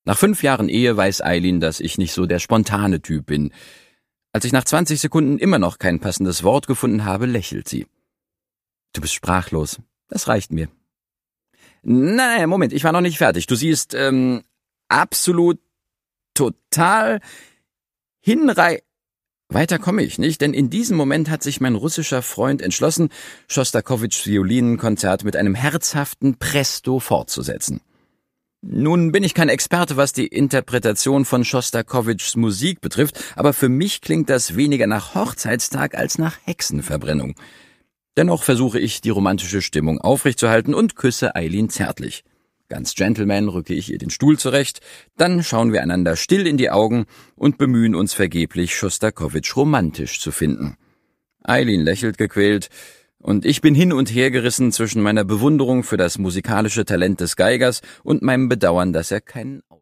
Nach 5 Jahren Ehe weiß Eileen, dass ich nicht so der spontane Typ bin. Als ich nach 20 Sekunden immer noch kein passendes Wort gefunden habe, lächelt sie. Du bist sprachlos. Das reicht mir. Nein, Moment, ich war noch nicht fertig. Du siehst, absolut, total, Weiter komme ich nicht, denn in diesem Moment hat sich mein russischer Freund entschlossen, Schostakowitschs Violinkonzert mit einem herzhaften Presto fortzusetzen. Nun bin ich kein Experte, was die Interpretation von Schostakowitschs Musik betrifft, aber für mich klingt das weniger nach Hochzeitstag als nach Hexenverbrennung. Dennoch versuche ich, die romantische Stimmung aufrechtzuerhalten und küsse Eileen zärtlich. Ganz Gentleman rücke ich ihr den Stuhl zurecht, dann schauen wir einander still in die Augen und bemühen uns vergeblich, Schostakowitsch romantisch zu finden. Eileen lächelt gequält, und ich bin hin und her gerissen zwischen meiner Bewunderung für das musikalische Talent des Geigers und meinem Bedauern, dass er keinen